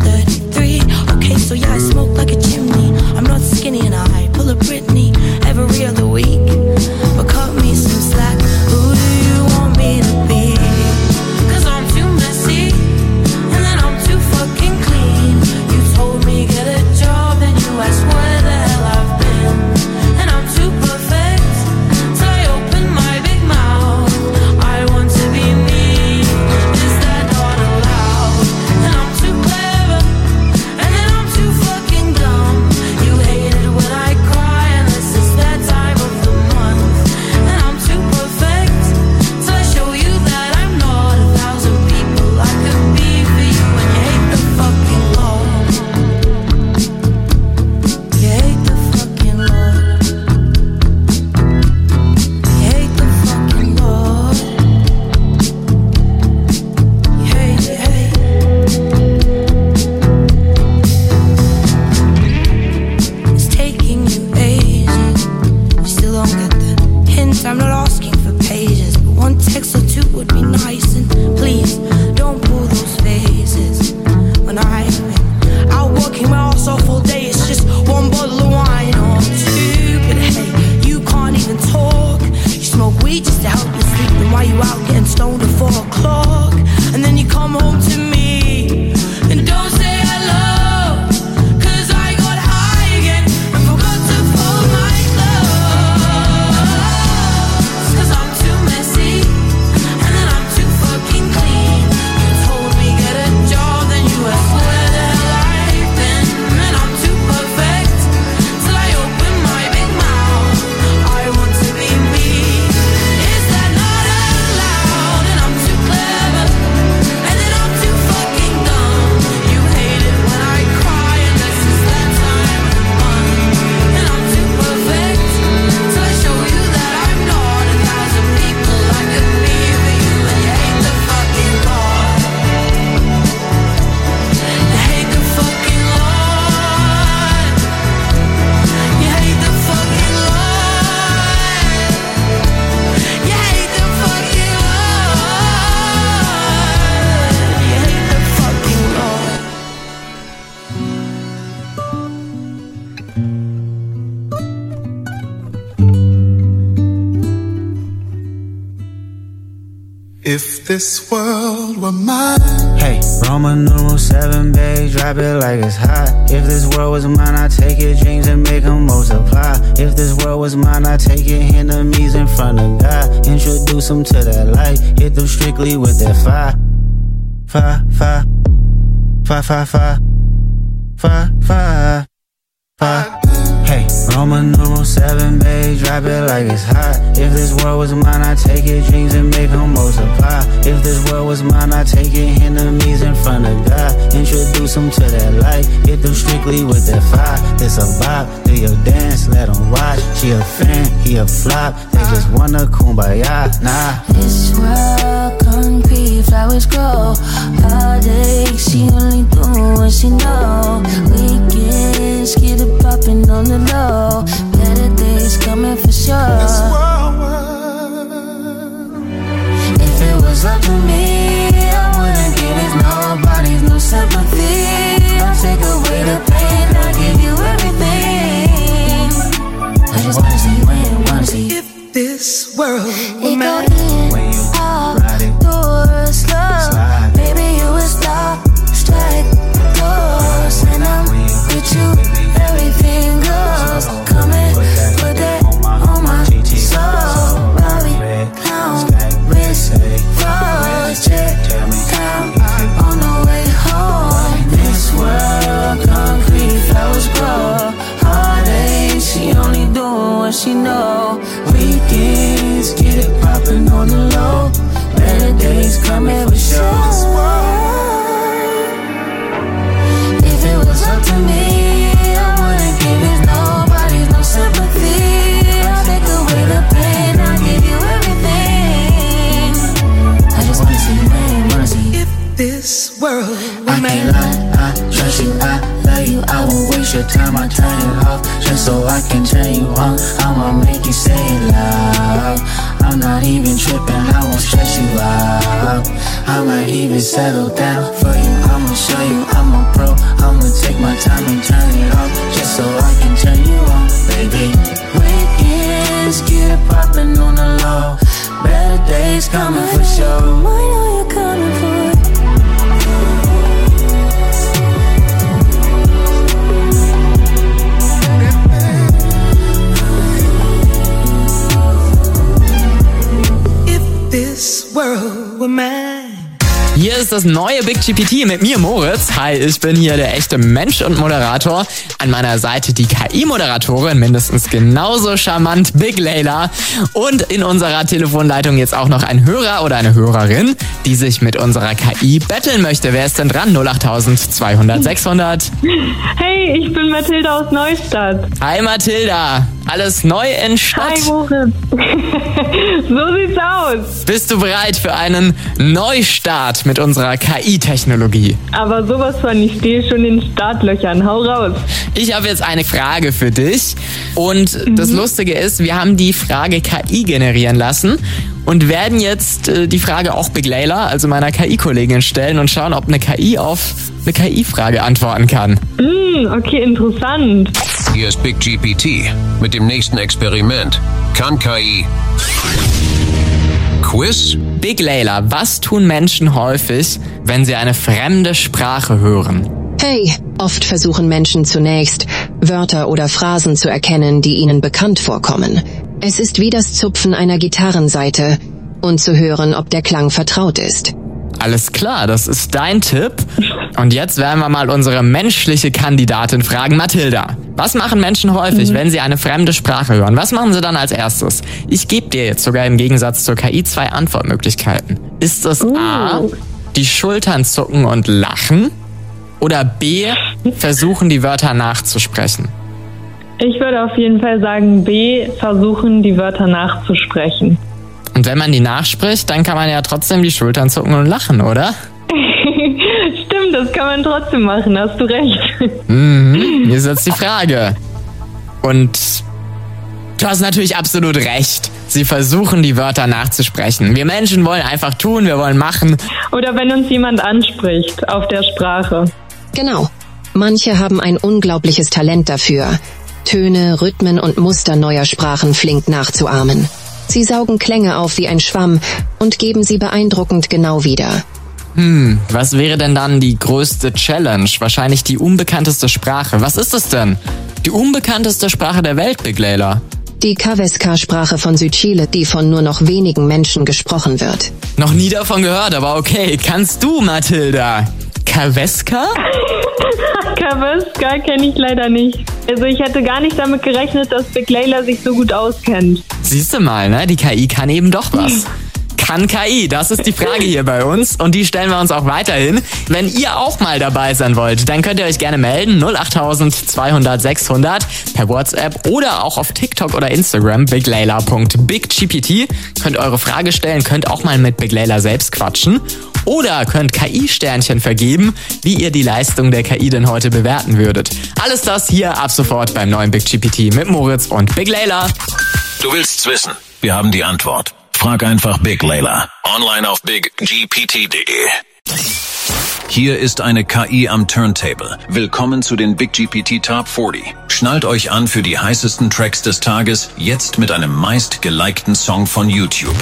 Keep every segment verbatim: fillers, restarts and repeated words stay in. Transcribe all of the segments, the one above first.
thirty-three. Okay, so yeah, I smoke like a chimney. I'm not skinny and I pull a Britney every other week. But cut me some slack. Who do you want me to be? Cause I'm too messy, and then I'm too fucking clean. You told me get a job, then you asked where the hell I've been. And I'm too perfect, so I open my big mouth. I want to be me, is that not allowed? And I'm too clever, and then I'm too fucking dumb. You hate it when I cry, and this is that time of the month. And I'm too perfect, so I show you that I'm not a thousand people I could be for you. And you hate the fucking Lord. You hate the fucking Lord. You hate the fucking Lord. You hate, you hate. It's taking you ages. You still don't get the hint. I'm not asking for pages, but one text or two would be nice. And please don't pull those faces when I've been out working my ass off all day. It's just one bottle of wine or two, but hey, you can't even talk. You smoke weed just to help you sleep. Then why you out getting stoned at four o'clock? And then you come home to me and don't say hello. Cause I got high again and forgot to fold my clothes. Cause I'm too messy, and then I'm too fucking clean. You told me get a job, then you asked where the hell I've been. And I'm too perfect, till I open my big mouth. I want to be me, is that not allowed? And I'm too clever, and then I'm too fucking dumb. You hate it when I cry, and this is that time of the month. And I'm too perfect, till I show you that I'm not a thousand people I could be for you. And you hate the fucking Lord. You hate the fucking Lord. You hate the fucking Lord. You hate the fucking Lord. You hate the fucking Lord. If this world were mine, Hey, Roman numeral seven, babe, drop it like it's hot. If this world was mine, I'd take your dreams and make them multiply. If this world was mine, I'd take your enemies in front of God. Introduce them to that light, hit them strictly with that fire. Fire, fire, fire, fire, fire, fire, fire, fire. Hey, Roman numeral seven, babe, drop it like it's hot. If this world was mine, I'd take your dreams and make them multiply. If this world was mine, I'd take your enemies in front of God. Introduce them to that light, hit them strictly with that fire. This a vibe, do your dance, let them watch. She a fan, he a flop, they just wanna kumbaya, nah. This world concrete, flowers grow. Heartache, she only do what she know. Weekends, get it poppin' on the low. Better days coming for sure. this world were. If it was up to me, I wouldn't give it nobody's no sympathy. I'll take away the pain, I'll give you everything. I just wanna see you win, wanna see you. If this world were It go mine, in, When you out, ride it, door slow. slide. Baby, you would stop, strike, pose, and I'm with you. Everything goes. Come and put that on my soul. Robbie, clown, wrist, rose, check, down on the way home. This world, concrete, flowers grow. Heartache, she only doing what she know. Weekends, get it poppin' on the low. Better days coming for sure. If it was up to me, I wouldn't give it nobody's no sympathy. I'll take away the pain, I'll give you everything. I just wanna see you win, wanna see you. if this world were I can't mine, lie, I trust you, I love you. I won't waste your time, I turn it off just so I can turn you on. I'ma make you say it loud. I'm not even tripping, I won't stress you out. I might even settle down for you, I'ma show you I'm a pro. das neue Big G P T mit mir, Moritz. Hi, ich bin hier der echte Mensch und Moderator. An meiner Seite die K I-Moderatorin, mindestens genauso charmant, Big Layla. Und in unserer Telefonleitung jetzt auch noch ein Hörer oder eine Hörerin, die sich mit unserer K I betteln möchte. Wer ist denn dran? null acht zweihundert sechshundert. Hey, ich bin Mathilda aus Neustadt. Hi Mathilda, alles neu in Stadt. Hi Moritz. So sieht's aus. Bist du bereit für einen Neustart mit unserer K I-Technologie? Aber sowas von, ich stehe schon in Startlöchern. Hau raus. Ich habe jetzt eine Frage für dich. Und mhm. das Lustige ist, wir haben die Frage K I generieren lassen und werden jetzt äh, die Frage auch Big Layla, also meiner K I-Kollegin, stellen und schauen, ob eine K I auf eine K I-Frage antworten kann. Mm, okay, interessant. Hier ist Big G P T mit dem nächsten Experiment. Kann K I Quiz? Big Layla, was tun Menschen häufig, wenn sie eine fremde Sprache hören? Hey, oft versuchen Menschen zunächst, Wörter oder Phrasen zu erkennen, die ihnen bekannt vorkommen. Es ist wie das Zupfen einer Gitarrensaite und zu hören, ob der Klang vertraut ist. Alles klar, das ist dein Tipp. Und jetzt werden wir mal unsere menschliche Kandidatin fragen. Mathilda, was machen Menschen häufig, mhm. wenn sie eine fremde Sprache hören? Was machen sie dann als erstes? Ich gebe dir jetzt sogar im Gegensatz zur K I zwei Antwortmöglichkeiten. Ist es uh. A, die Schultern zucken und lachen? Oder B, versuchen die Wörter nachzusprechen? Ich würde auf jeden Fall sagen B, versuchen die Wörter nachzusprechen. Und wenn man die nachspricht, dann kann man ja trotzdem die Schultern zucken und lachen, oder? Stimmt, das kann man trotzdem machen, hast du recht. Mhm, hier ist jetzt die Frage. Und du hast natürlich absolut recht. Sie versuchen, die Wörter nachzusprechen. Wir Menschen wollen einfach tun, wir wollen machen. Oder wenn uns jemand anspricht auf der Sprache. Genau. Manche haben ein unglaubliches Talent dafür, Töne, Rhythmen und Muster neuer Sprachen flink nachzuahmen. Sie saugen Klänge auf wie ein Schwamm und geben sie beeindruckend genau wieder. Hm, was wäre denn dann die größte Challenge? Wahrscheinlich die unbekannteste Sprache. Was ist es denn? Die unbekannteste Sprache der Welt, Big Layla? Die Kaveska-Sprache von Südchile, die von nur noch wenigen Menschen gesprochen wird. Noch nie davon gehört, aber okay. Kannst du, Mathilda? Kaveska? Kaveska kenne ich leider nicht. Also ich hätte gar nicht damit gerechnet, dass Big Layla sich so gut auskennt. Siehst du mal, ne? Die K I kann eben doch was. Kann K I? Das ist die Frage hier bei uns und die stellen wir uns auch weiterhin. Wenn ihr auch mal dabei sein wollt, dann könnt ihr euch gerne melden. null acht zweihundert sechshundert per WhatsApp oder auch auf TikTok oder Instagram biglayla punkt biggpt. Könnt eure Frage stellen, könnt auch mal mit Big Layla selbst quatschen. Oder könnt K I-Sternchen vergeben, wie ihr die Leistung der K I denn heute bewerten würdet. Alles das hier ab sofort beim neuen Big G P T mit Moritz und Big Layla. Du willst's wissen? Wir haben die Antwort. Frag einfach Big Layla. Online auf big g p t punkt d e. Hier ist eine K I am Turntable. Willkommen zu den Big G P T Top vierzig. Schnallt euch an für die heißesten Tracks des Tages, jetzt mit einem meist gelikten Song von YouTube.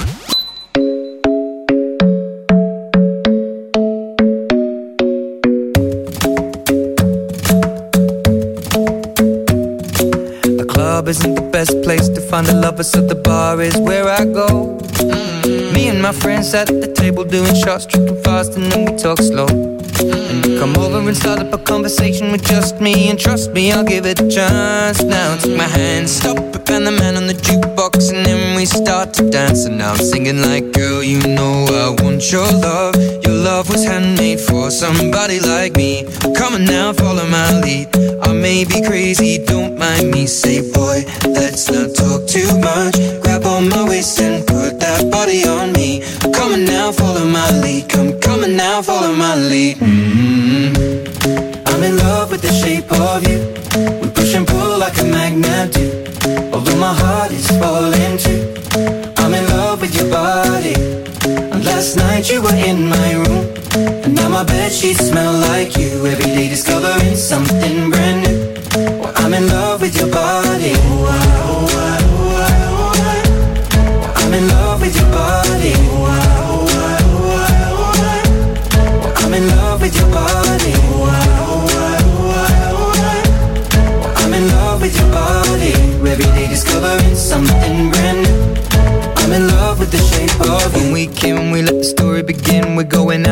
Isn't the best place to find a lover, so the bar is where I go. Mm-hmm. Me and my friends at the table doing shots, tripping fast, and then we talk slow. Mm-hmm. And you come over and start up a conversation with just me, and trust me, I'll give it a chance. Now take my hand, stop it, and the man on the jukebox, and then we start to dance. And now I'm singing like, girl, you know I want your love. Your love was handmade for somebody like me. Come on now, follow my lead. I may be crazy, don't mind me. Say, boy, let's not talk too much. Grab on my waist and put that body on me. Come on now, follow my lead. Come, come on now, follow my lead. Mm-hmm. I'm in love with the shape of you. We push and pull like a magnet do. Although my heart is falling too. I'm in love with your body. And last night you were in my room. And now my bedsheets smell like you. Every day discovering something brand new. Well, I'm in love with your body. Oh, I, oh, I, oh, I, oh, I. Well, I'm in love with your body. Oh, I, oh, I, oh, I, oh, I. Well, I'm in love with your body. Oh, I, oh, I, oh, I, oh, I. Well, I'm in love with your body. Every day discovering something brand new. I'm in love with the shape of you. When we came, we let the story begin. We're going out on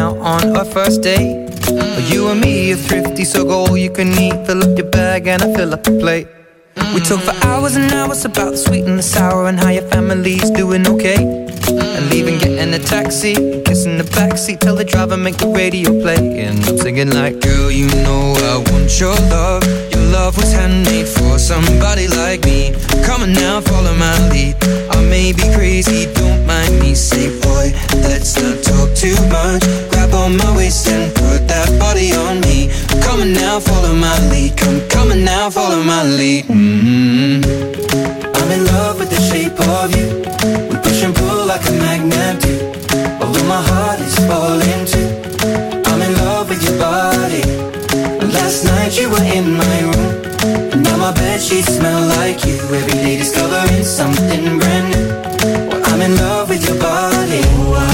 on our first date. But you and me are thrifty, so go all you can eat. Fill up your bag and I fill up the plate. We talk for hours and hours about the sweet and the sour and how your family's doing okay. And leaving, getting a taxi, kissing the backseat, tell the driver make the radio play. And I'm singing like, girl, you know I want your love. Your love was handmade for somebody like me. Come on now, follow my lead. I may be crazy, don't mind me. Say, boy, let's not talk too much. Grab on my waist and put that body on me. Come on now, follow my lead. Come, come on now, follow my lead. Mm-hmm. I'm in love with the shape of you. We push and pull like a magnet do. Although my heart is falling too. I'm in love with your body. Last night you were in my room, and now my bedsheets smell like you. Every day discovering something brand new. Well, I'm in love with your body.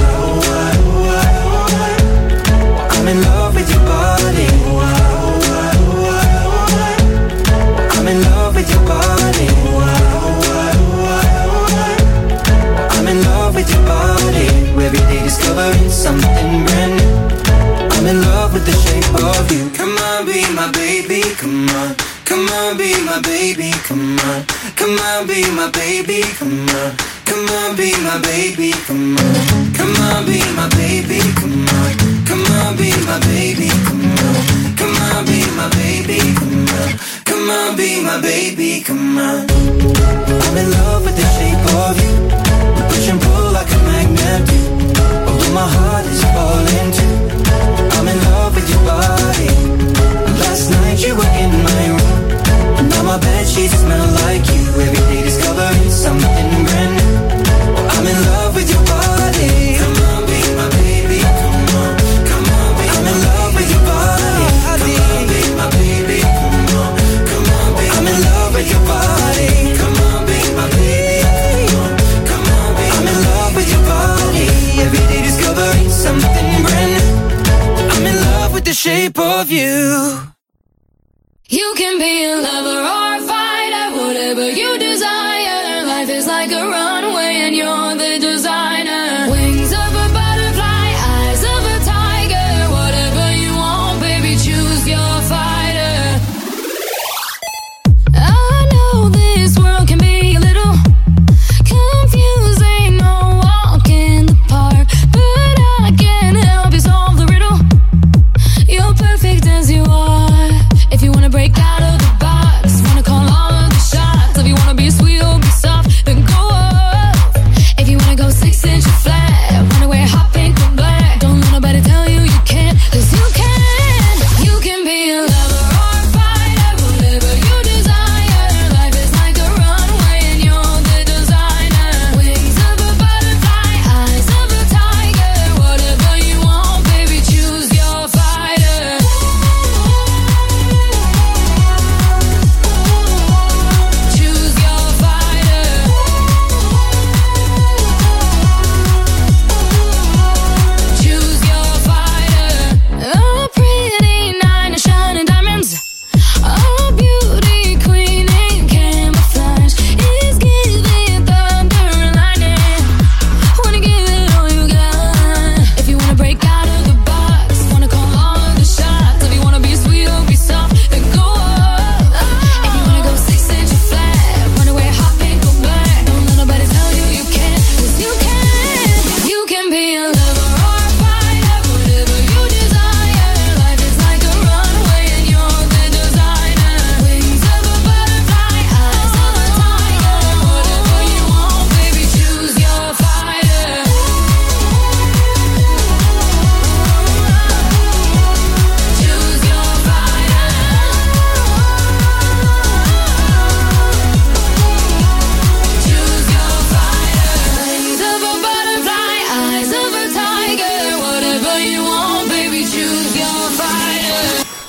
I'm in love with your body. I'm in love with your body. I'm in love with your body. Every day discovering something brand new. I'm in love with the shape of you. Come on, be my baby, come on. Come on, be my baby, come on. Come on, be my baby, come on. Come on, be my baby, come on. Come on, be my baby, come on. Come on, be my baby, come on. Come on, be my baby, come on. Come on, be my baby, come on. I'm in love with the shape of you. We push and pull like a magnet do. Although my heart is falling too. I'm in love with your body. Last night you were in my room, and now my bedsheets smell like you. Every day discovering something brand new. Oh, I'm in love with your body. Come on, be my baby. Come on, come on, be I'm in love with your body. Come on, be my baby. Come on, come on, be I'm in love with your body. Come on, be my baby. Come on, come on, be I'm in love with your body. Every day discovering something brand new. I'm in love with the shape of you. You can be a lover or a fighter, whatever you desire. Life is like a runway and you're the designer. Wings of a butterfly, eyes of a tiger. Whatever you want, baby, choose your fighter. I know this world can be a little confusing, no walk in the park, but I can help you solve the riddle. You're perfect as you are. If you wanna break out of the box, wanna call all of the shots. If you wanna be sweet or be soft, then go off. If you wanna go six inches flat, wanna wear hot pink or black, don't let nobody tell you you can't, 'cause you can. You can be a lover or a fighter, whatever you desire. Life is like a runway and you're the designer. Wings of a butterfly, eyes of a tiger. Whatever you want, baby, choose your fighter. Choose your fighter. Choose your fighter. A pretty night of shining diamonds. A beauty queen in camouflage is giving thunder and lightning. Wanna give it all you got. If you wanna break out of the box, wanna call all of the shots. If you wanna be sweet or be soft, then go up. If you wanna go six inches flat, wanna wear hot pink or black, don't let nobody tell you you can't, 'cause you can. You can be a lover or a fighter, whatever you desire. Life is like a runway and you're the designer. Wings of a butterfly, eyes of a tiger. Whatever you want, baby, choose your fighter. Choose your fighter. Choose your fighter. Wings of a butterfly, eyes of a tiger. Whatever you want, baby, choose your fighter.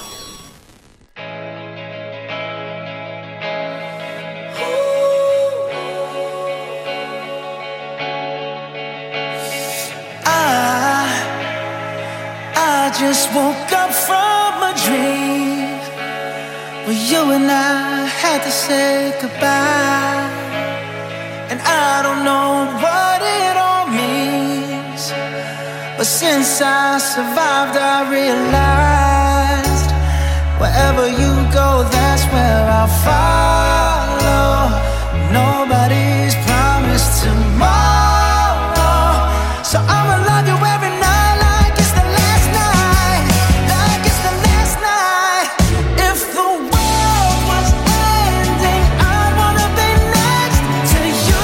I, I just woke up from a dream where you and I had to say goodbye. And I don't know what it all means, But since I survived, I realized wherever you go, that's where I'll follow. Nobody's promised tomorrow, so I'ma love you every night like it's the last night, like it's the last night. If the world was ending, I'd wanna be next to you.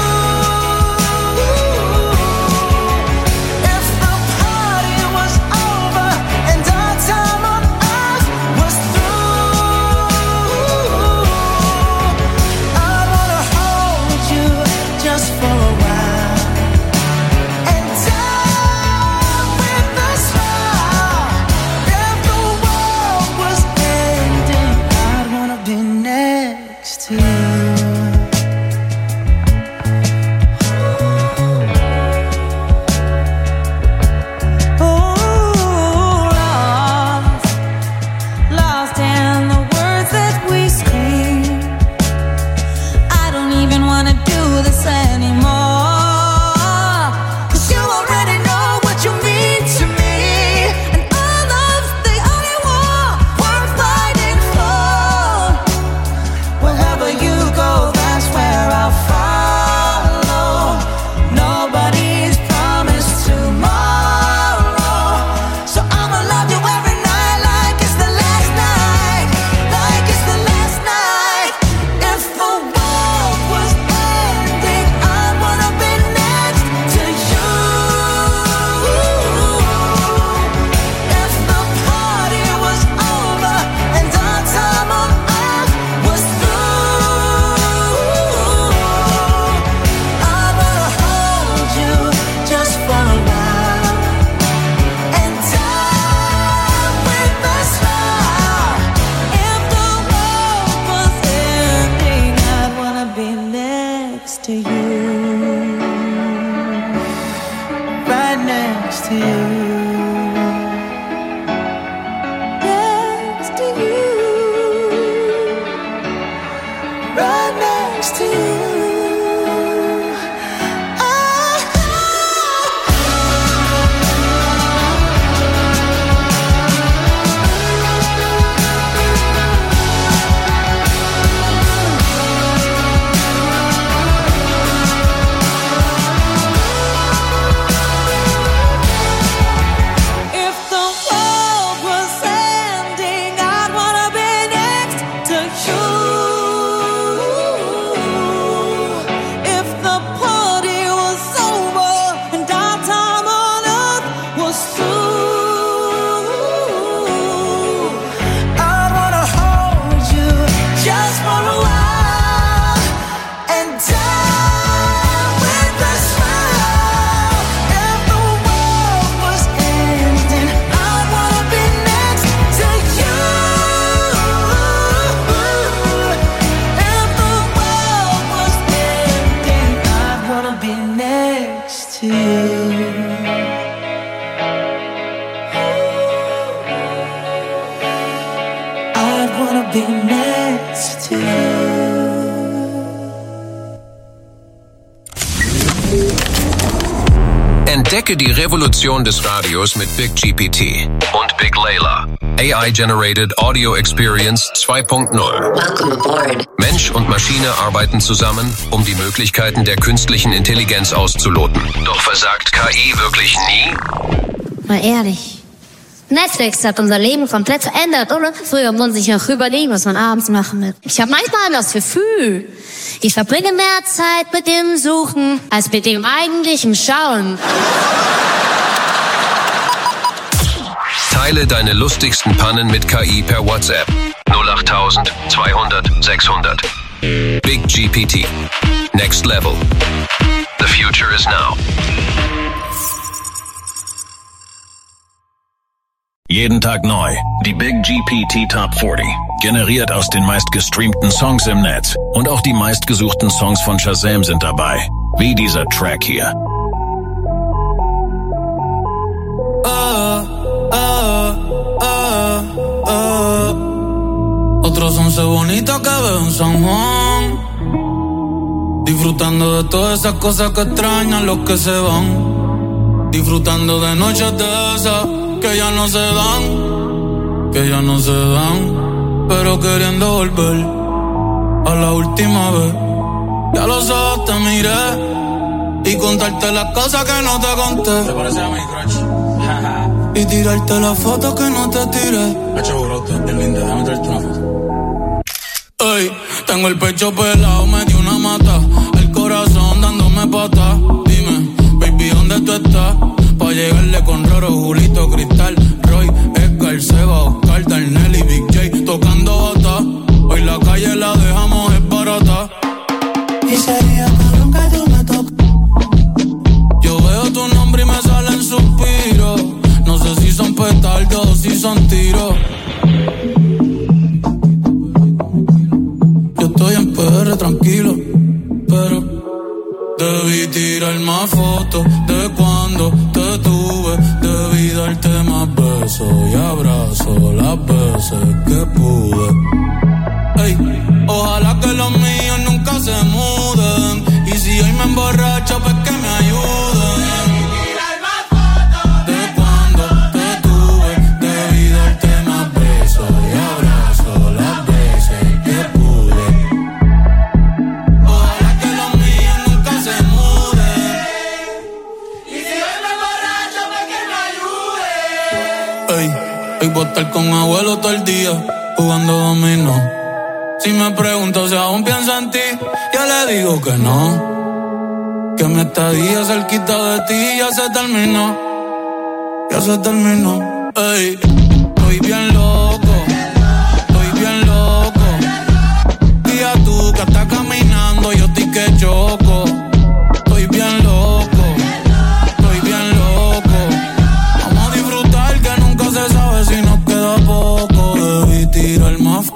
If the party was over and our time on earth was through, I'd wanna hold you just for a while and die with a smile. If the world was ending, I'd wanna be next to you. Ooh, lost, lost in the words that we scream. I don't even wanna do this anymore, 'cause you already know what you mean to me, and our love's the only war worth fighting for. Wherever you go, that's where I'll follow. Nobody's promised tomorrow, so I'ma love you every night like it's the last night, like it's the last night. If the world was ending, I'd wanna be next to you. If the party was over and our time on earth was through, I'd wanna hold you just for a while and die with a smile. If the world was ending, I'd wanna be next to you, right next to you, next to you, right next to you. If the world was ending, I'd wanna be next to you. If the party was over and our time on earth was through, I'd wanna hold you just for a while and die with a smile. If the world was ending, I'd wanna be next to you. If the world was ending, I'd wanna be next to you. I'd wanna be next to you. Entdecke die Revolution des Radios mit Big G P T und Big Layla. A I-Generated Audio Experience zwei Punkt null. Welcome aboard. Mensch und Maschine arbeiten zusammen, um die Möglichkeiten der künstlichen Intelligenz auszuloten. Doch versagt K I wirklich nie? Mal ehrlich. Netflix hat unser Leben komplett verändert, oder? Früher muss ich noch überlegen, was man abends machen will. Ich habe manchmal das Gefühl, ich verbringe mehr Zeit mit dem Suchen, als mit dem eigentlichen Schauen. Teile deine lustigsten Pannen mit K I per WhatsApp. null acht zweihundert sechshundert. Big G P T. Next level. The future is now. Jeden Tag neu. Die Big G P T Top vierzig. Generiert aus den meistgestreamten Songs im Netz. Und auch die meistgesuchten Songs von Shazam sind dabei. Wie dieser Track hier. Oh, oh, oh, oh. Otros once bonitos que veo en San Juan. Disfrutando de todas esas cosas que extrañan los que se van. disfrutando de noches de esas que ya no se dan, que ya no se dan, pero queriendo volver a la última vez. Ya los ojos te miré y contarte las cosas que no te conté. ¿Te parece a mi crush? Y tirarte las fotos que no te tiré. Hecho brote, el lindo, déjame traerte una foto. Ey, tengo el pecho pelado, me dio una mata, el corazón dándome patas. Dime, baby, ¿dónde tú estás? Pa' llegarle con Roro, Julito, Cristal, Roy, Edgar, Seba, Oscar, Darnell y Big J tocando bata. Hoy la calle la dejamos es barata. Y sería cabrón que tú me tocas. Yo veo tu nombre y me salen suspiros. No sé si son petardos o si son tiros. Yo estoy en P R tranquilo, pero debí tirar más fotos de cuando te tuve. Debí darte más besos y abrazos las veces que pude. Ey, ojalá que los míos nunca se muden. Y si hoy me emborracho, pues que me ayuden. Tirar más fotos de cuando te tuve. Debí darte más besos y abrazos las veces que pude. Ojalá que los míos nunca se muden. Y si hoy me emborracho, pues que me ayude. Ey, hoy voy a estar con abuelo todo el día jugando dominó. Si me pregunto si aún pienso en ti, yo le digo que no. Que mi estadía cerquita de ti ya se terminó. Ya se terminó. Ey, estoy bien loco. Estoy bien loco. Día tú que estás caminando, yo estoy que choco. Estoy bien loco. Estoy bien loco. Vamos a disfrutar que nunca se sabe si nos queda poco. Debí tirar más.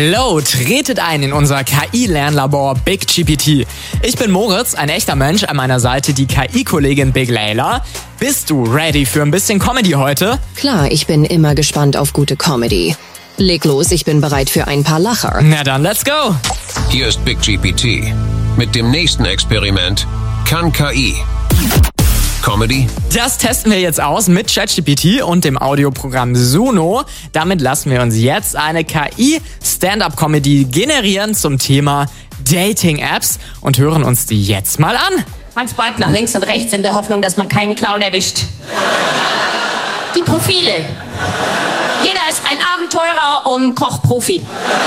Hallo, tretet ein in unser K I-Lernlabor Big G P T. Ich bin Moritz, ein echter Mensch, an meiner Seite die K I-Kollegin Big Layla. Bist du ready für ein bisschen Comedy heute? Klar, ich bin immer gespannt auf gute Comedy. Leg los, ich bin bereit für ein paar Lacher. Na dann, let's go! Hier ist Big G P T. Mit dem nächsten Experiment kann K I Comedy? Das testen wir jetzt aus mit ChatGPT und dem Audioprogramm Suno. Damit lassen wir uns jetzt eine K I-Stand-Up-Comedy generieren zum Thema Dating-Apps und hören uns die jetzt mal an. Man spart nach links und rechts in der Hoffnung, dass man keinen Clown erwischt. Die Profile. Jeder ist ein Abenteurer und Kochprofi.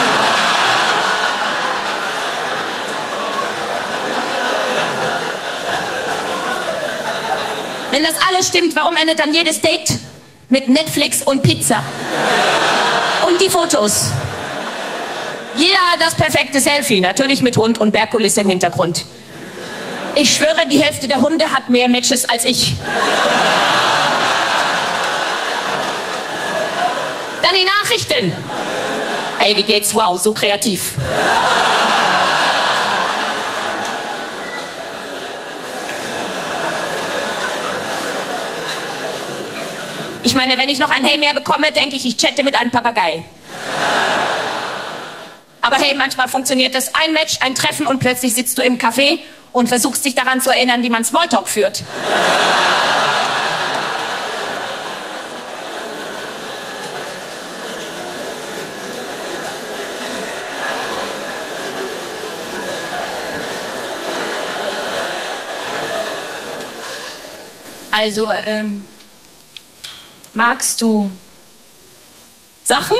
Wenn das alles stimmt, warum endet dann jedes Date mit Netflix und Pizza? Und die Fotos. Jeder hat das perfekte Selfie, natürlich mit Hund und Bergkulisse im Hintergrund. Ich schwöre, die Hälfte der Hunde hat mehr Matches als ich. Dann die Nachrichten. Hey, wie geht's? Wow, so kreativ. Ich meine, wenn ich noch ein Hey mehr bekomme, denke ich, ich chatte mit einem Papagei. Aber hey, manchmal funktioniert das. Ein Match, ein Treffen und plötzlich sitzt du im Café und versuchst dich daran zu erinnern, wie man Smalltalk führt. Also, ähm... magst du Sachen?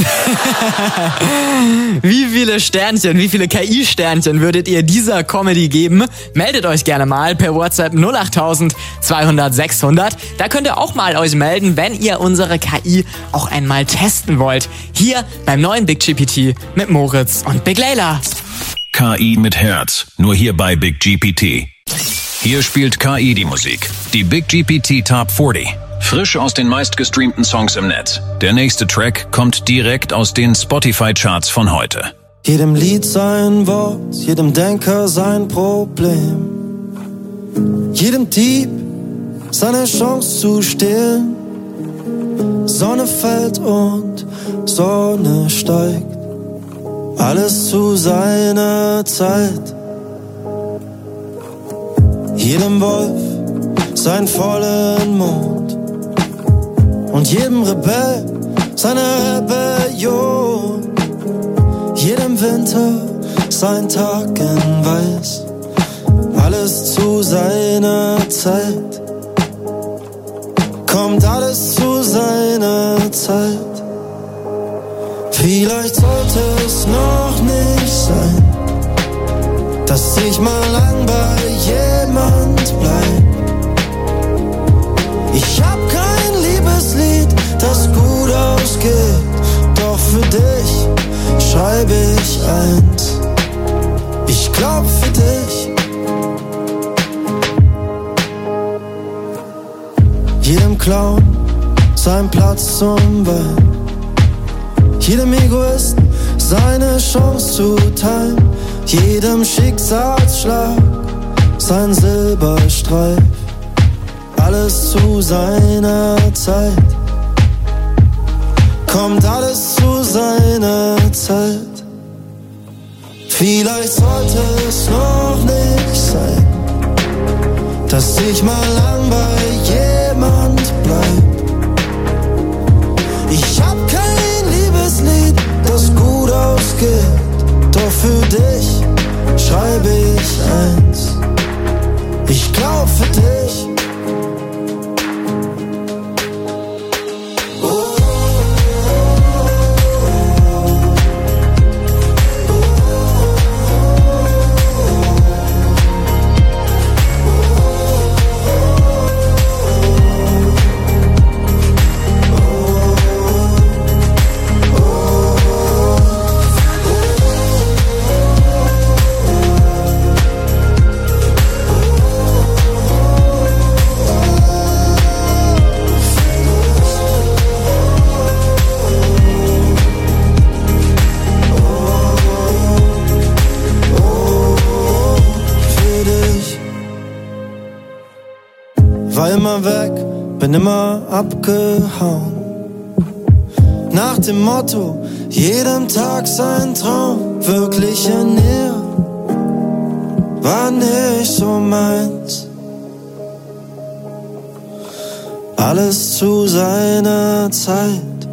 Wie viele Sternchen, wie viele K I-Sternchen würdet ihr dieser Comedy geben? Meldet euch gerne mal per WhatsApp null acht zweihundert sechshundert. Da könnt ihr auch mal euch melden, wenn ihr unsere K I auch einmal testen wollt. Hier beim neuen Big G P T mit Moritz und Big Layla. K I mit Herz, nur hier bei Big G P T. Hier spielt K I die Musik. Die Big G P T Top vierzig. Frisch aus den meistgestreamten Songs im Netz. Der nächste Track kommt direkt aus den Spotify-Charts von heute. Jedem Lied sein Wort, jedem Denker sein Problem. Jedem Dieb seine Chance zu stehlen. Sonne fällt und Sonne steigt. Alles zu seiner Zeit. Jedem Wolf sein vollen Mond. Und jedem Rebell seine Rebellion. Jedem Winter sein Tag in Weiß. Alles zu seiner Zeit. Kommt alles zu seiner Zeit. Vielleicht sollte es noch nicht sein, dass ich mal lang bei jemand bleib. Ich hab kein Liebeslied, das gut ausgeht, doch für dich schreibe ich eins. Ich glaub für dich. Jedem Clown sein Platz zum Wein. Jedem Egoisten seine Chance zu teilen. Jedem Schicksalsschlag sein Silberstreif. Alles zu seiner Zeit. Kommt alles zu seiner Zeit. Vielleicht sollte es noch nicht sein, dass ich mal lang bei jemand bleib. Ich hab kein Liebeslied, das gut ausgeht, doch für dich schreibe ich eins. Ich glaub für dich. war immer weg, bin immer abgehauen. Nach dem Motto, jedem Tag sein Traum, wirkliche Nähe war nicht so meins. Alles zu seiner Zeit,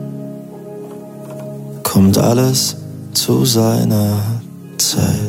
kommt alles zu seiner Zeit.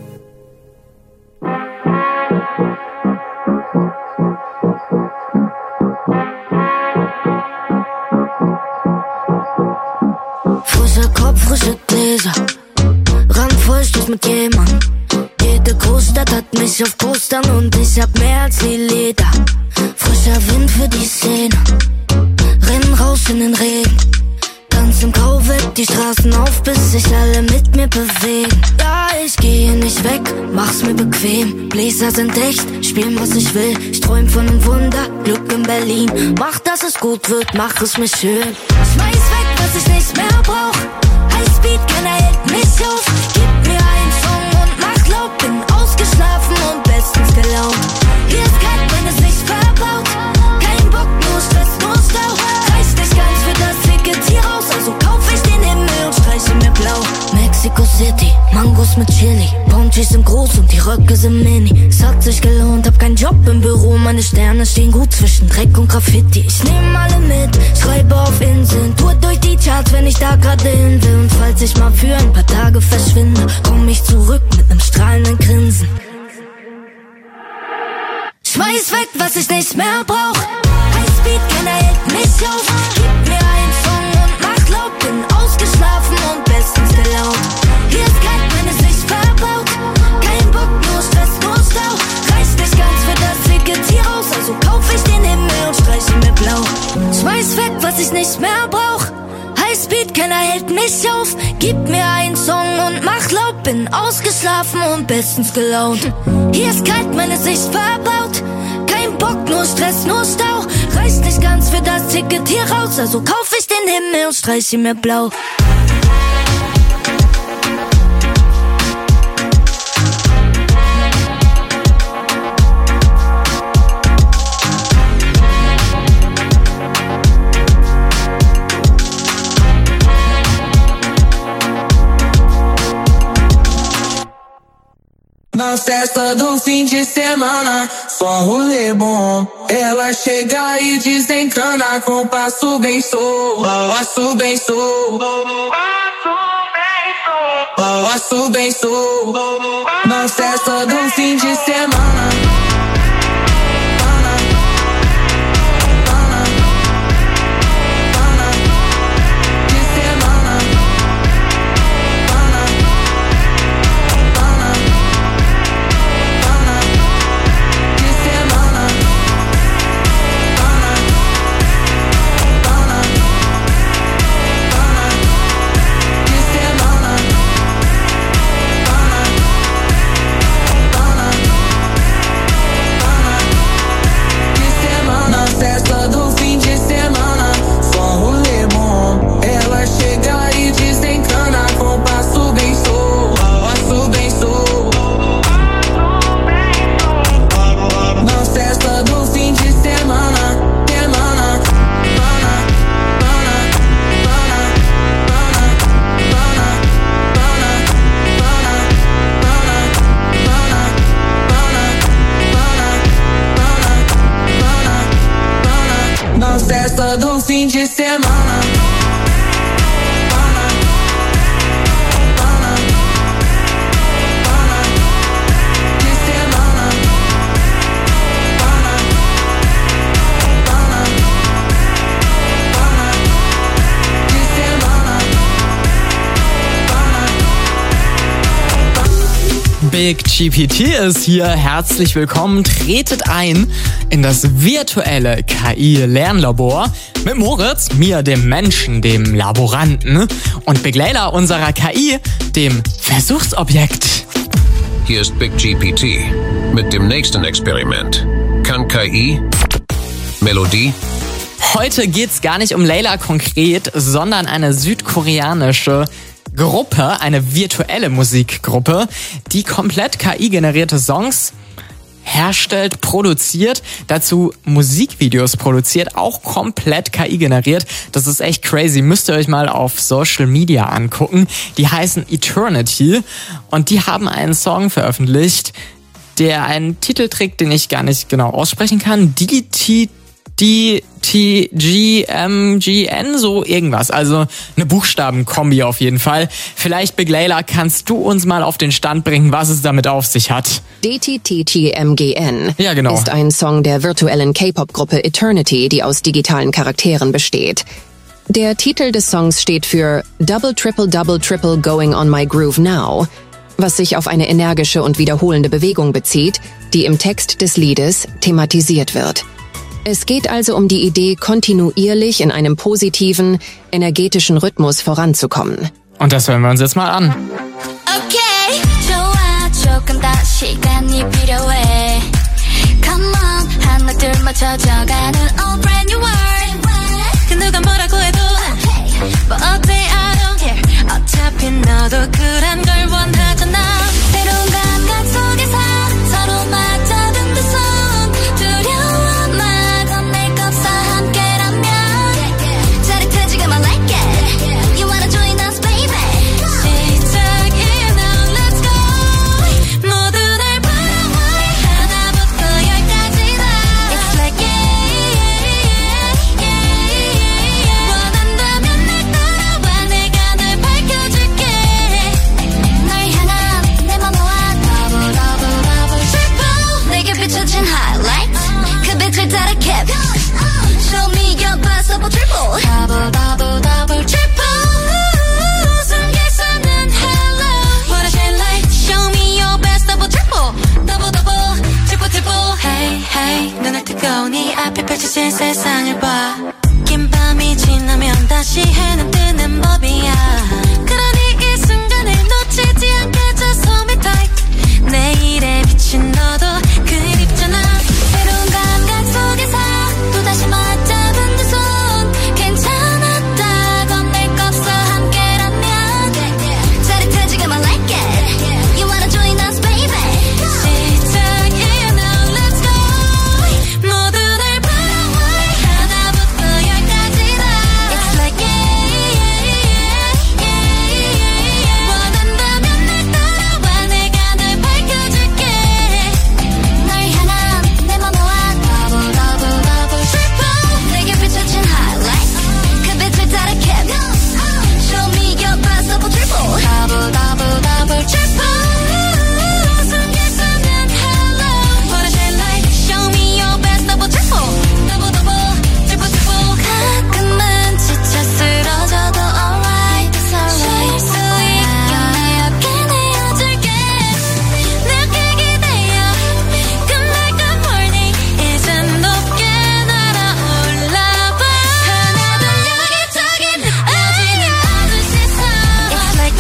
Frischer Kopf, frische Gläser, randvoll Stoß mit jemand. Jede Großstadt hat mich auf Postern und ich hab mehr als die Leder. Frischer Wind für die Szene, rennen raus in den Regen. Ganz im Grauwett die Straßen auf, bis sich alle mit mir bewegen. Ja, ich gehe nicht weg, mach's mir bequem. Bläser sind echt, spielen was ich will. Ich träum von einem Wunder, Glück in Berlin. Mach, dass es gut wird, mach es mir schön. Schmeiß weg, was ich nicht mehr brauch. Highspeed, keiner hält mich auf. Gib mir einen Song und mach laut. Bin ausgeschlafen und bestens gelaunt. Hier ist kalt, wenn es nicht verbaut. Kein Bock, nur Stress, nur Stau. Reicht nicht ganz für das Ticket hier raus, also kauf ich den Himmel und streiche mir blau. Mexico City, Mangos mit Chili. Ponchis sind groß und die Röcke sind mini. Es hat sich gelohnt, hab keinen Job im Büro. Meine Sterne stehen gut zwischen Dreck und Graffiti. Ich nehm alle mit, schreibe auf Inseln. Tour durch die Charts, wenn ich da gerade hin will. Und falls ich mal für ein paar Tage verschwinde, komm ich zurück mit nem strahlenden Grinsen. Schmeiß weg, was ich nicht mehr brauch. Highspeed, keiner hält mich auf. Gib mir einen Song und mach laut. Bin ausgeschlafen und bestens gelaunt. Hier ist kalt, wenn es nicht verbaut. Kein Bock, nur Stress, nur Stau. Reicht nicht ganz für das Ticket hier raus, also kauf ich den Himmel und streiche mir blau. Schmeiß weg, was ich nicht mehr brauch. Highspeed, keiner hält mich auf. Gib mir einen Song und mach laut. Bin ausgeschlafen und bestens gelaunt. Hier ist kalt, meine Sicht verbaut. Kein Bock, nur Stress, nur Stau. Reicht nicht ganz für das Ticket hier raus, also kauf ich den Himmel und streiche mir blau. Na festa do fim de semana, só rolê bom. Ela chega e desencana com passo bem sou, passo bem sou, passo bem sou. Na festa do fim de semana. Festa do fim de semana. Big G P T ist hier. Herzlich willkommen. Tretet ein in das virtuelle K I-Lernlabor mit Moritz, mir, dem Menschen, dem Laboranten, und Big Layla, unserer K I, dem Versuchsobjekt. Hier ist Big G P T mit dem nächsten Experiment. Kann K I Melodie? Heute geht's gar nicht um Layla konkret, sondern eine südkoreanische Gruppe, eine virtuelle Musikgruppe, die komplett K I-generierte Songs herstellt, produziert, dazu Musikvideos produziert, auch komplett K I generiert. Das ist echt crazy. Müsst ihr euch mal auf Social Media angucken. Die heißen Eternity und die haben einen Song veröffentlicht, der einen Titel trägt, den ich gar nicht genau aussprechen kann. D T D T G M G N, so irgendwas. Also eine Buchstabenkombi auf jeden Fall. Vielleicht, Big Layla, kannst du uns mal auf den Stand bringen, was es damit auf sich hat? D T T G M G N ja, genau. ist ein Song der virtuellen K-Pop-Gruppe Eternity, die aus digitalen Charakteren besteht. Der Titel des Songs steht für Double Triple Double Triple Going on My Groove Now, was sich auf eine energische und wiederholende Bewegung bezieht, die im Text des Liedes thematisiert wird. Es geht also um die Idee, kontinuierlich in einem positiven, energetischen Rhythmus voranzukommen. Und das hören wir uns jetzt mal an. Okay, 좋아, 조금 더 시간이 필요해. Come on, 하나둘 맞춰져가는 all brand new world. 그 누가 뭐라고 해도 뭐 어때 I don't care. 어차피 너도 그런 걸 원하잖아. 새로운 감각 속에서 서로 맞잡은 두 손. 두려워 마 겁낼 거 없어 함께라면. 짜릿해 지금 I like it. You wanna join us baby. 시작이야 now let's go. 모두 날 바라봐 하나부터 열까지 다. It's like yeah yeah yeah. 원한다면 날 따라와 내가 널 밝혀줄게. 널 향한 내 맘 모아 double double double triple. 내게 비춰진 highlight 그 빛을 따라 keep. Show me your best double triple. Double double double triple. 숨길 수 없는 hello. What a shine light. Show me your best double triple. Double double triple triple. Hey hey 눈을 뜨고 네 앞에 펼쳐진 세상을 봐. 긴 밤이 지나면 다시 해는 뜨는 법이야. 그러니 이 순간을 놓치지 않게 just hold me tight. 내일의 빛은 너도 그립잖아. 새로운 감각 속에서 또다시 맞잡은 두 손. 괜찮았다 겁낼 거 없어 함께라면. 짜릿해 지금 I like it. You wanna join us baby. 시작이야 now let's go. 모두 날 바라봐 하나부터 열까지 다. It's like yeah yeah yeah. 원한다면 날 따라와 내가 널 밝혀줄게. 널 향한 내 맘 모아 double double double triple. 내게 비춰진 highlight 그 빛을 따라 keep. Show me your best double triple. Double double double triple. 숨길 수 없는 hello. What a shine light. Show me your best double triple. Double double triple triple. 가끔은 지쳐 쓰러져도 alright. 쉴 수 있게 내 어깨 내어줄게. 내 어깨 기대어. 끝날 것 morning 이제 높게 날아올라봐. 하나 둘 여기저기 느껴지는 어두운 시선. It's like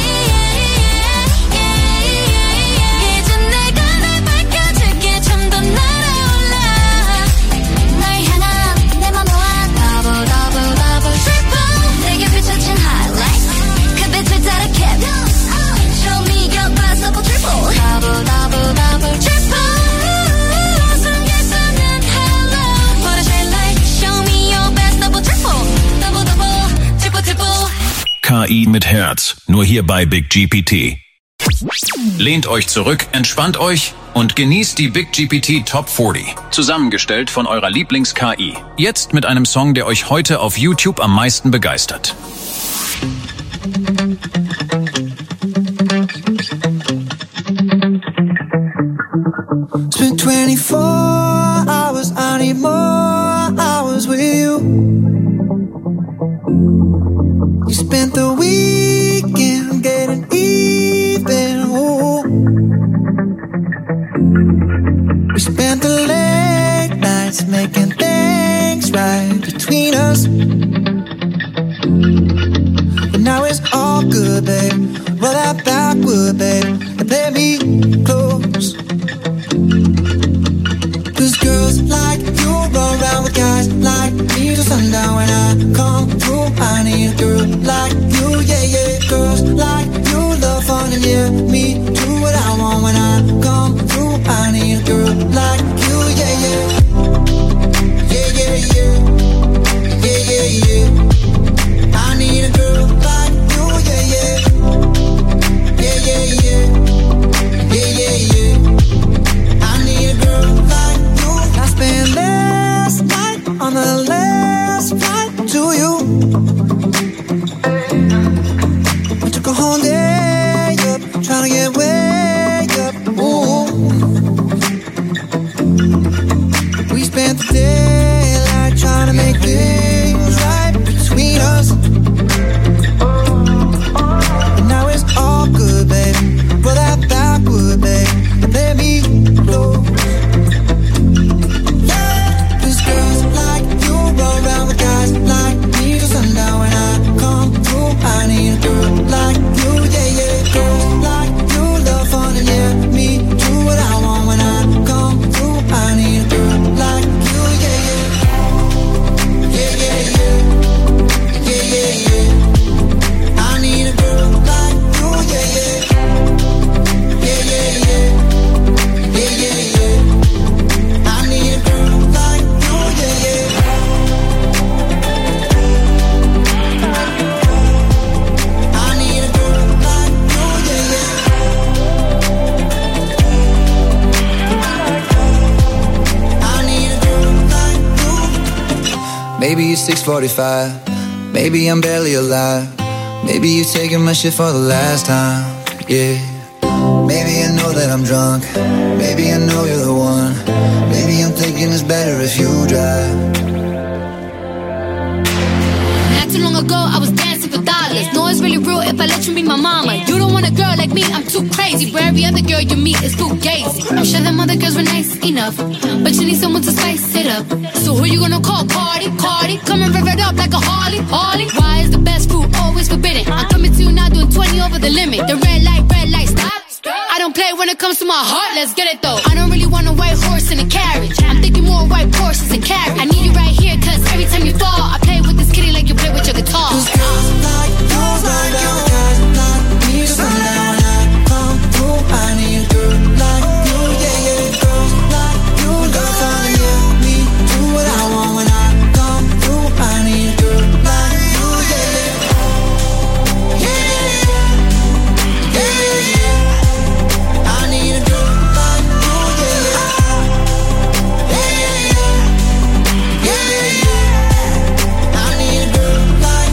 yeah yeah. 이제 내가 널 밝혀줄게. 좀 더 날아올라. 널 향한 내 맘 모아 double double double triple. 내게 비춰진 highlight 그 빛을 따라 keep. Show me your best double triple. Double double double triple. 숨길 수 없는 hello. What a shine light. Show me your best double triple. Double double triple triple. K I mit Herz, nur hier bei Big G P T. Lehnt euch zurück, entspannt euch und genießt die Big G P T Top vierzig. Zusammengestellt von eurer Lieblings-K I. Jetzt mit einem Song, der euch heute auf YouTube am meisten begeistert. Spent twenty-four hours, I need more hours with you. You spent the weekend getting even. Ooh. We spent the late nights making things right between us. But now it's all good, babe. Roll that backward, babe, and play me close. Cause girls like you run around with guys like me till sundown. When I come through, I need a girl like you, yeah, yeah. Girls like you love fun and yeah, me do what I want. When I come through, I need a girl Maybe it's six forty-five. Maybe I'm barely alive. Maybe you're taking my shit for the last time. Yeah. Maybe I know that I'm drunk. Maybe I know you're the one. Maybe I'm thinking it's better if you drive. Not too long ago, I was dancing for dollars. No, it's really real if I let you meet my mama. You don't want a girl like me, I'm too crazy. Where every other girl you meet is too gazy. I'm sure them other girls were nice enough, but you need someone to spice it up. So who you gonna call? Cardi, Cardi. Come and rev it up like a Harley, Harley. Why is the best food always forbidden? I'm coming to you now doing twenty over the limit. The red light, red light, stop. I don't play when it comes to my heart, let's get it though. I don't really want a white horse in a carriage. I'm thinking more white Porsches and carriage. I need you right here, cause every time you fall, I play with this kitty like you play with your guitar. Cause girls like, girls like you, guys like me. So now when I come through, I need a girl like you, yeah, yeah. Girls like you, girls like you, me, do what I want when I come through. I need a girl like you, yeah, yeah. Yeah, yeah, yeah, yeah. I need a girl like you, yeah, yeah. Yeah, yeah, yeah, yeah. I need a girl like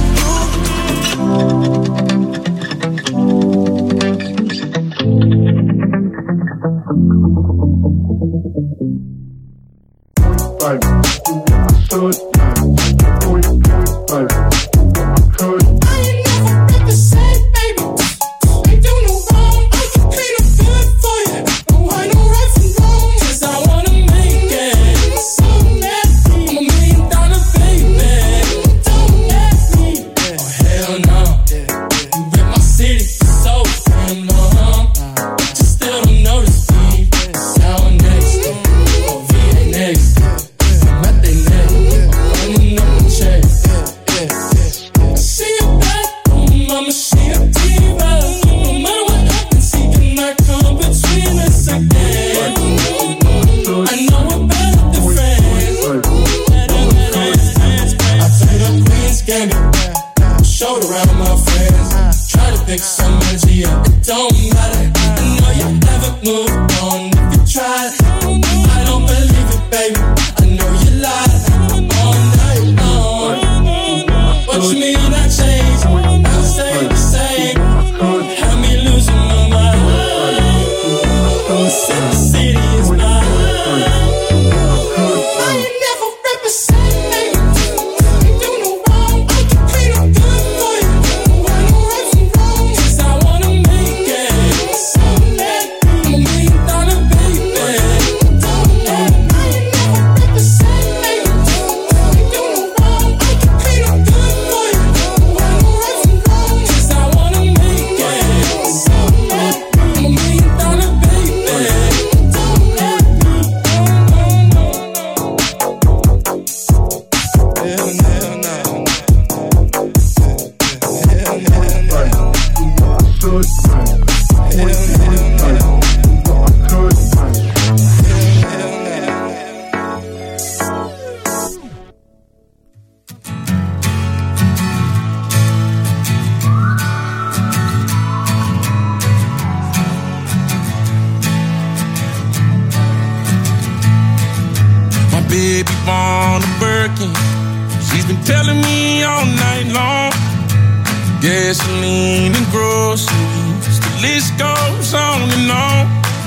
Gasoline and groceries, the list goes on and on.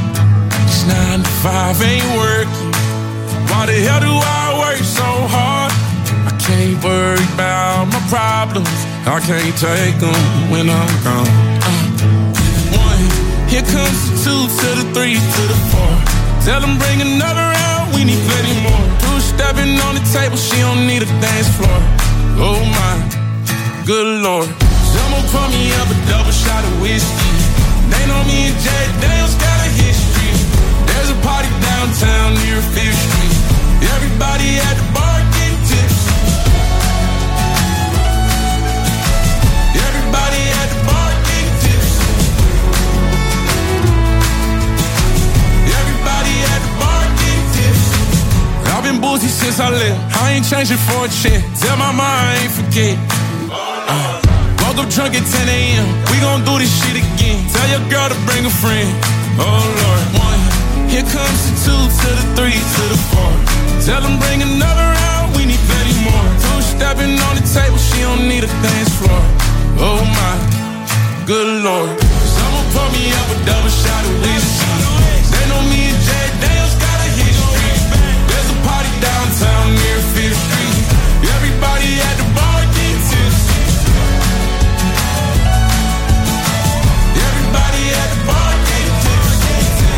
This nine to five ain't working. Why the hell do I work so hard? I can't worry about my problems. I can't take them when I'm gone. Uh, one, here comes the two to the three to the four. Tell them bring another round, we need plenty more. Two stepping on the table, she don't need a dance floor. Oh my, good Lord. Someone pour me up a double shot of whiskey. They know me and Jay Daniels got a history. There's a party downtown near Fifth Street. Everybody at the bar getting tipsy. Everybody at the bar getting tipsy. Everybody at the bar getting tipsy. I've been boozy since I left. I ain't changing for a check. Tell my mom I ain't forget. Uh. Woke up drunk at ten a.m. We gon' do this shit again. Tell your girl to bring a friend. Oh Lord. One, here comes the two to the three to the four. Tell them bring another round. We need plenty more. Two Stepping on the table, she don't need a dance floor. Oh my, good lord. Someone pour me up a double shot of whiskey. They know me and Jack Daniels got a history. There's a party downtown near Fifth Street. Everybody at the bar get tipsy. Everybody at the bar get tipsy.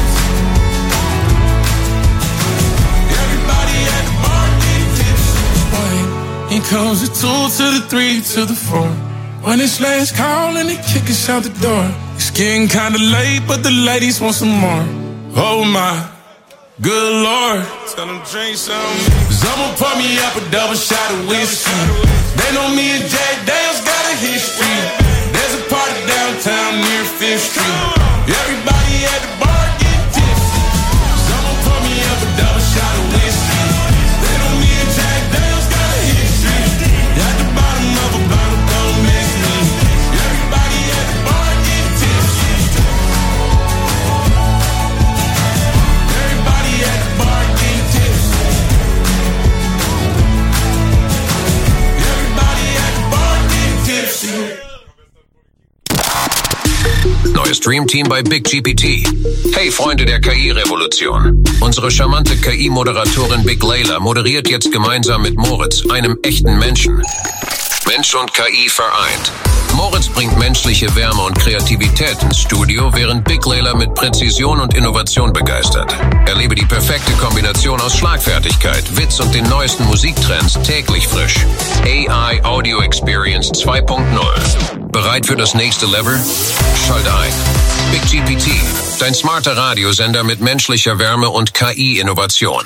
Everybody at the bar get tipsy. Boy, it comes the two to the three to the four. When it's last call and they kick us out the door. It's getting kinda late, but the ladies want some more. Oh my, good lord. Tell them drink some. Someone pour me up a double shot of whiskey. They know me and Jack Daniels got a history. There's a party downtown near Fifth Street. Everybody at the bar get tipsy. Someone pour me up a double shot of whiskey. They know me and Jack Daniels got a history. At the bottom of a bottle, don't miss me. Everybody at the bar get tipsy. Everybody at the bar get tipsy. Everybody at the bar get tipsy. Neues Dream Team bei Big G P T. Hey Freunde der K I-Revolution. Unsere charmante K I-Moderatorin Big Layla moderiert jetzt gemeinsam mit Moritz, einem echten Menschen. Mensch und K I vereint. Moritz bringt menschliche Wärme und Kreativität ins Studio, während Big Layla mit Präzision und Innovation begeistert. Erlebe die perfekte Kombination aus Schlagfertigkeit, Witz und den neuesten Musiktrends täglich frisch. A I Audio Experience zwei Punkt null. Bereit für das nächste Level? Schalte ein. Big G P T, dein smarter Radiosender mit menschlicher Wärme und K I-Innovation.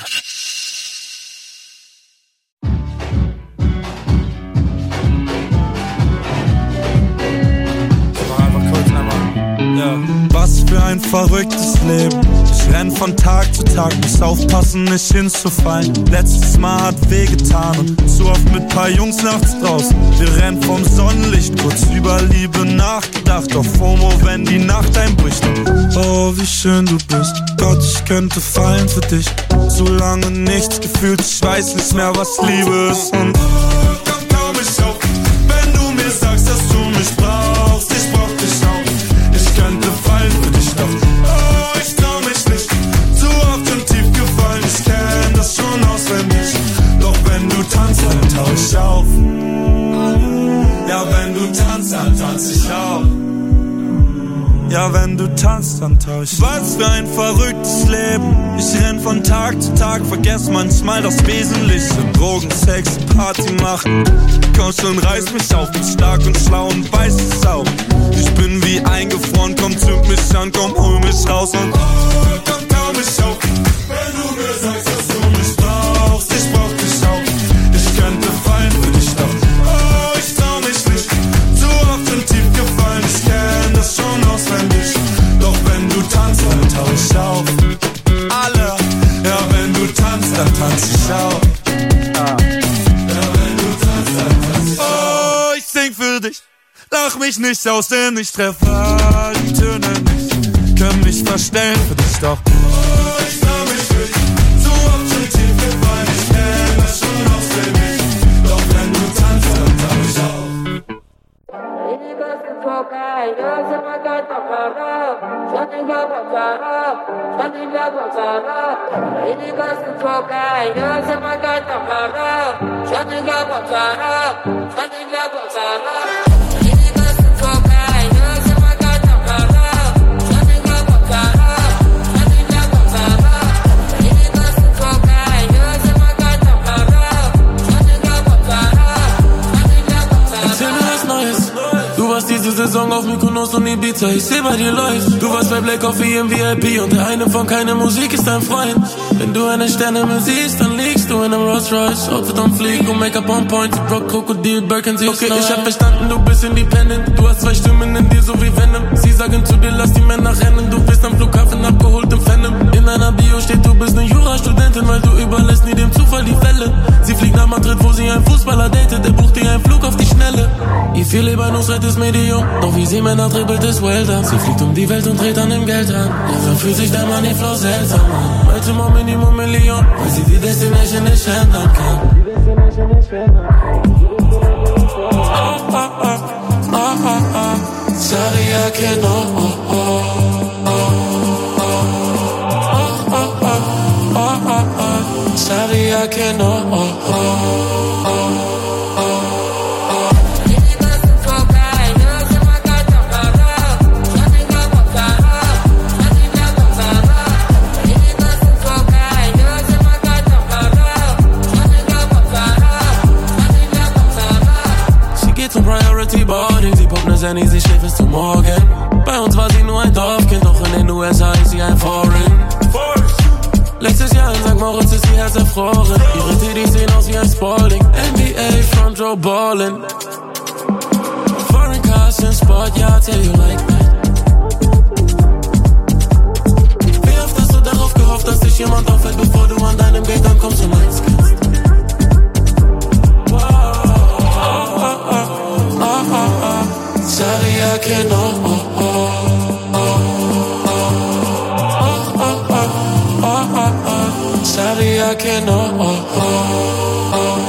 Was für ein verrücktes Leben. Ich renn von Tag zu Tag, muss aufpassen, nicht hinzufallen. Letztes Mal hat wehgetan und zu oft mit paar Jungs nachts draußen. Wir rennen vom Sonnenlicht, kurz über Liebe nachgedacht. Auf FOMO, wenn die Nacht einbricht. Oh, wie schön du bist. Gott, ich könnte fallen für dich. Zu lange nichts gefühlt, ich weiß nicht mehr, was Liebe ist. Und oh, komm, komm ich auf, wenn du mir sagst, dass du mich brauchst. Ich brauch dich auch. Ich könnte fallen für dich, doch oh, ich trau mich nicht. Zu oft und tief gefallen, ich kenn das schon auswendig. Doch wenn du tanzt, dann tauch ich auf. Ja, wenn du tanzt, dann tanz ich auch. Ja, wenn du tanzt, dann tauch ich. Was für ein verrücktes Leben. Ich renn von Tag zu Tag, vergess manchmal das Wesentliche. Drogen, Sex, Party machen. Komm schon, reiß mich auf, bin stark und schlau und weiß es auch. Ich bin wie eingefroren, komm, zünd mich an, komm, hol mich raus und oh, komm, tau mich auf. Wenn du mir sagst, dass du mich brauchst, ich brauch dich auch. Ich könnte fallen für dich, doch oh, ich trau mich nicht. Zu oft und tief gefallen, ich kenn das schon auswendig. Doch wenn du tanzt, dann tau ich auf. Alle, ja, wenn du tanzt, dann tanz ich auch. Ja, wenn du tanzt, dann tanz ich auch. Oh, ich sing für dich. Lach mich nicht aus, denn ich treffe die Töne nicht. Können mich verstellen für dich, doch oh, ich trau mich nicht. Zu oft schon tief gefallen, ich kenn das schon auswendig. Doch wenn du tanzt, dann tau ich auf. Diese Saison auf Mykonos und Ibiza, ich seh bei dir läuft. Du warst bei Black Coffee im V I P und der eine von keine Musik ist dein Freund. Wenn du eine Sterne mehr siehst, dann liegst du in einem Rolls Royce. Outfit on fleek und Make-up on point, Rock, Krokodil, Birkin, sie okay, ich hab verstanden, du bist independent. Du hast zwei Stimmen in dir, so wie Venom. Sie sagen zu dir, lass die Männer rennen. Du bist am Flughafen abgeholt im Phantom. In einer Bio steht, du bist eine Jurastudentin, weil du überlässt nie dem Zufall die Fälle. Sie fliegt nach Madrid, wo sie einen Fußballer datet. Der bucht dir einen Flug auf die Schnelle. Y viel lieber Nusret ist Medium. Doch wie sie Männer dribbelt, ist Welter. Sie fliegt um die Welt und dreht an dem Geld an. Langsam fühlt sich der Moneyflow seltsam an. Heute mal Minimum Million, weil sie die Destination nicht ändern kann. Oh, oh, oh, oh, oh, oh. Sabía que no. Oh, oh, oh, oh, oh, oh, oh, oh. Sabía que no. Oh, oh, oh, oh. Senny, sie schläft bis zum Morgen. Bei uns war sie nur ein Dorfkind, doch in den U S A ist sie ein Foreign. Letztes Jahr in Sankt Moritz ist ihr Herz erfroren. Ihre Titties sehen aus wie ein Spalding. N B A Front Row Ballin'. Foreign cars in Sport, ja, tell you like that. Wie oft hast du darauf gehofft, dass dich jemand auffällt, bevor du an deinem Weg ankommst und eins kennst? Wow. Oh, oh, oh. Oh, oh, oh. Sabía que no. Oh, oh, oh, oh, oh, oh, oh, oh, oh. Sabía que no. Oh, oh, oh, oh.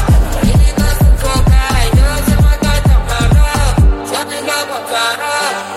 Got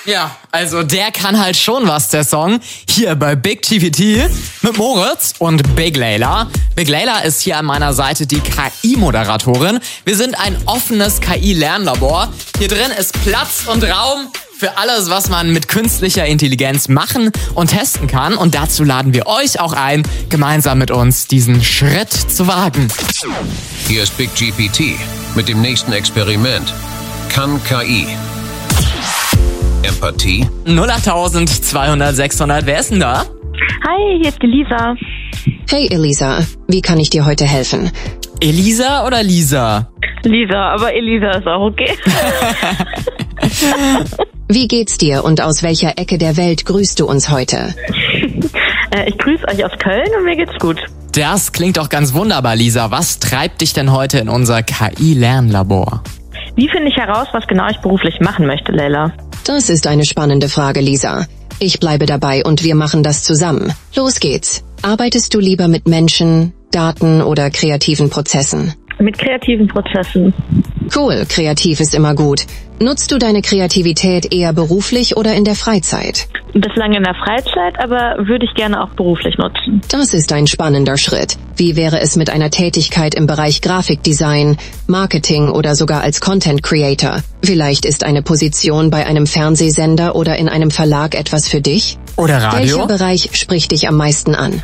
Ja, also der kann halt schon was, der Song. Hier bei Big G P T mit Moritz und Big Layla. Big Layla ist hier an meiner Seite die K I-Moderatorin. Wir sind ein offenes K I-Lernlabor. Hier drin ist Platz und Raum für alles, was man mit künstlicher Intelligenz machen und testen kann. Und dazu laden wir euch auch ein, gemeinsam mit uns diesen Schritt zu wagen. Hier ist Big G P T mit dem nächsten Experiment. Kann K I Empathie? null acht zweihundert sechshundert, wer ist denn da? Hi, hier ist Elisa. Hey Elisa, wie kann ich dir heute helfen? Elisa oder Lisa? Lisa, aber Elisa ist auch okay. Wie geht's dir und aus welcher Ecke der Welt grüßt du uns heute? äh, ich grüße euch aus Köln und mir geht's gut. Das klingt doch ganz wunderbar, Lisa. Was treibt dich denn heute in unser K I-Lernlabor? Wie finde ich heraus, was genau ich beruflich machen möchte, Layla? Das ist eine spannende Frage, Lisa. Ich bleibe dabei und wir machen das zusammen. Los geht's. Arbeitest du lieber mit Menschen, Daten oder kreativen Prozessen? Mit kreativen Prozessen. Cool, kreativ ist immer gut. Nutzt du deine Kreativität eher beruflich oder in der Freizeit? Bislang in der Freizeit, aber würde ich gerne auch beruflich nutzen. Das ist ein spannender Schritt. Wie wäre es mit einer Tätigkeit im Bereich Grafikdesign, Marketing oder sogar als Content Creator? Vielleicht ist eine Position bei einem Fernsehsender oder in einem Verlag etwas für dich? Oder Radio? Welcher Bereich spricht dich am meisten an?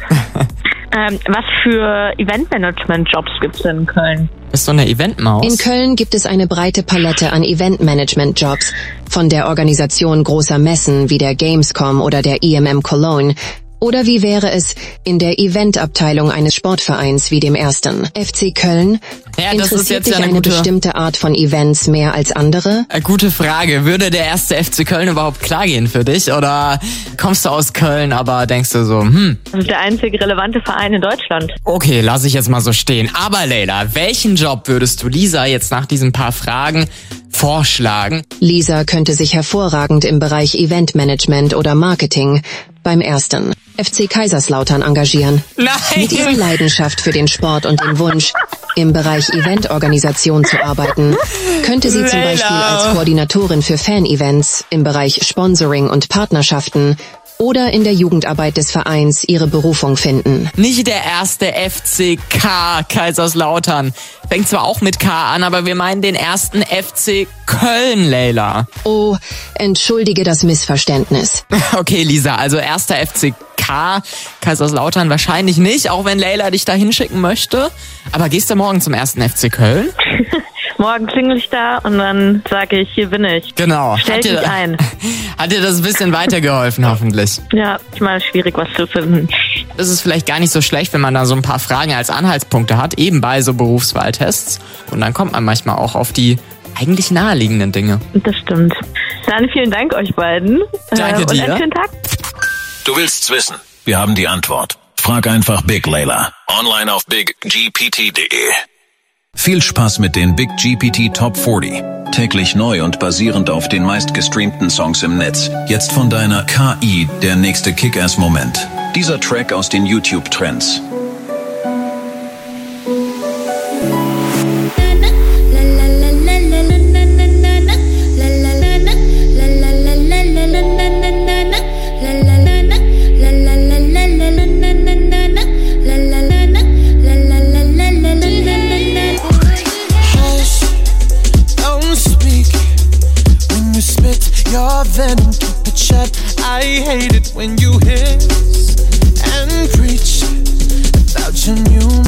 ähm, was für Eventmanagement-Jobs gibt's denn in Köln? Bist du eine Eventmaus? In Köln gibt es eine breite Palette an Eventmanagement-Jobs, von der Organisation großer Messen wie der Gamescom oder der I M M Cologne. Oder wie wäre es in der Eventabteilung eines Sportvereins wie dem ersten F C Köln? Ja, das Interessiert ist jetzt dich ja eine, eine gute, bestimmte Art von Events mehr als andere? Eine gute Frage. Würde der erste F C Köln überhaupt klar gehen für dich? Oder kommst du aus Köln, aber denkst du so, hm? Das ist der einzige relevante Verein in Deutschland. Okay, lass ich jetzt mal so stehen. Aber Layla, welchen Job würdest du Lisa jetzt nach diesen paar Fragen vorschlagen? Lisa könnte sich hervorragend im Bereich Eventmanagement oder Marketing beim ersten F C Kaiserslautern engagieren. Nein! Mit ihrer Leidenschaft für den Sport und dem Wunsch, im Bereich Eventorganisation zu arbeiten, könnte sie zum Layla. Beispiel als Koordinatorin für Fan-Events im Bereich Sponsoring und Partnerschaften oder in der Jugendarbeit des Vereins ihre Berufung finden. Nicht der erste F C K Kaiserslautern. Fängt zwar auch mit K an, aber wir meinen den ersten F C Köln, Layla. Oh, entschuldige das Missverständnis. Okay, Lisa, also erster F C K Kaiserslautern wahrscheinlich nicht, auch wenn Layla dich da hinschicken möchte. Aber gehst du morgen zum ersten F C Köln? Morgen klingel ich da und dann sage ich, hier bin ich. Genau. Stell Hat dich dir, ein. Hat dir das ein bisschen weitergeholfen, hoffentlich? Ja, ich meine, schwierig was zu finden. Das ist vielleicht gar nicht so schlecht, wenn man da so ein paar Fragen als Anhaltspunkte hat, eben bei so Berufswahltests. Und dann kommt man manchmal auch auf die eigentlich naheliegenden Dinge. Das stimmt. Dann vielen Dank euch beiden. Danke äh, und dir. einen schönen Tag. Du willst's wissen? Wir haben die Antwort. Frag einfach Big Layla. Online auf big g p t punkt d e. Viel Spaß mit den Big G P T Top vierzig. Täglich neu und basierend auf den meistgestreamten Songs im Netz. Jetzt von deiner K I der nächste Kick-Ass-Moment. Dieser Track aus den YouTube-Trends. Your venom, keep it shut. I hate it when you hiss and preach about your new